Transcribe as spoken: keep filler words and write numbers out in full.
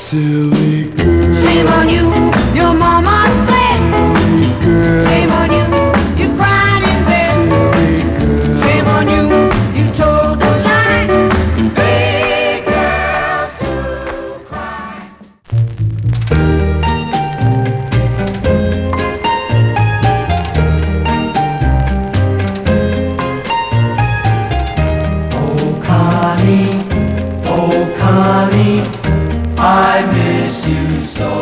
Silly girl. Shame on you, your mama said. Silly girl. Shame on you, you cried in bed. Silly girl. Shame on you, you told a lie. Big girls who cry. Oh Connie, oh Connie, I miss you so.